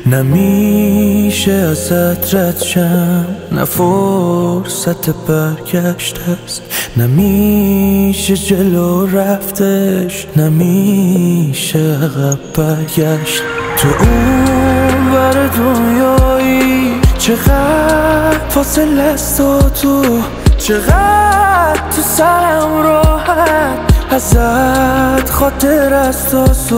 نمیشه ازت رد شم، نه فرصت برگشت است، نمیشه جلو رفتش، نمیشه عقب برگشت. تو اون ور دنیایی چقدر فاصله است تو، چقدر تو سرم راحت ازت خاطر است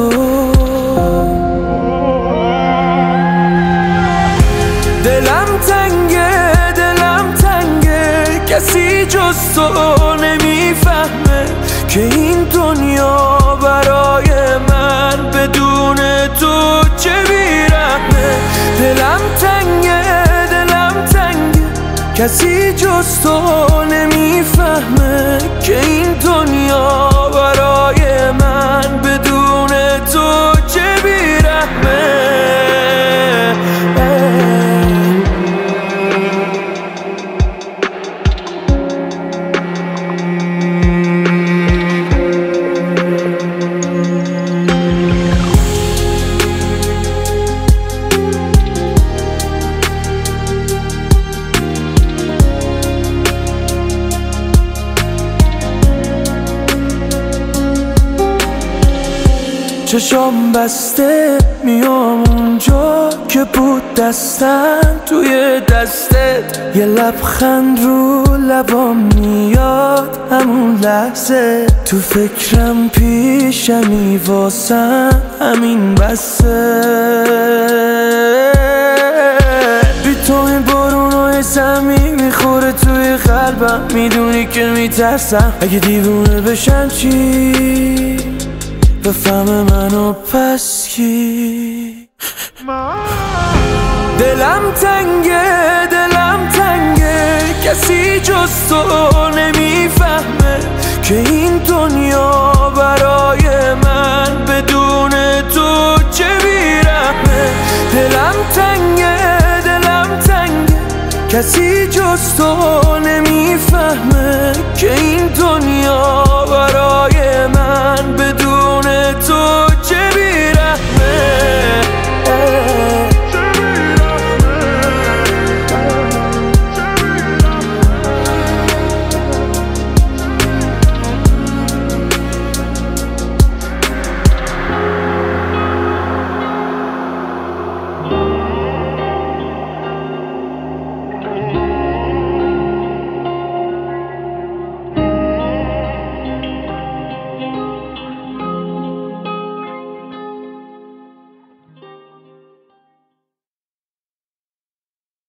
دلم تنگه کسی جز تو نمیفهمه که این دنیا برای من بدون تو چه بیرحمه. دلم تنگه کسی جز تو نمیفهمه که این دنیا برای من بدون تو چه بیرحمه. چشام بسته میام اونجا که بود دستم توی دستت، یه لبخند رو لبام میاد همون لحظه، تو فکرم پیشمی واسم همین بسه. بی تو این بارونای زمین میخوره توی قلبم، میدونی که میترسم اگه دیوونه بشم چی بفهم منو پس کی. دلم تنگه کسی جز تو نمیفهمه که این دنیا برای من بدون تو چه بیرحمه. دلم تنگه کسی جز تو نمیفهمه که این دنیا برای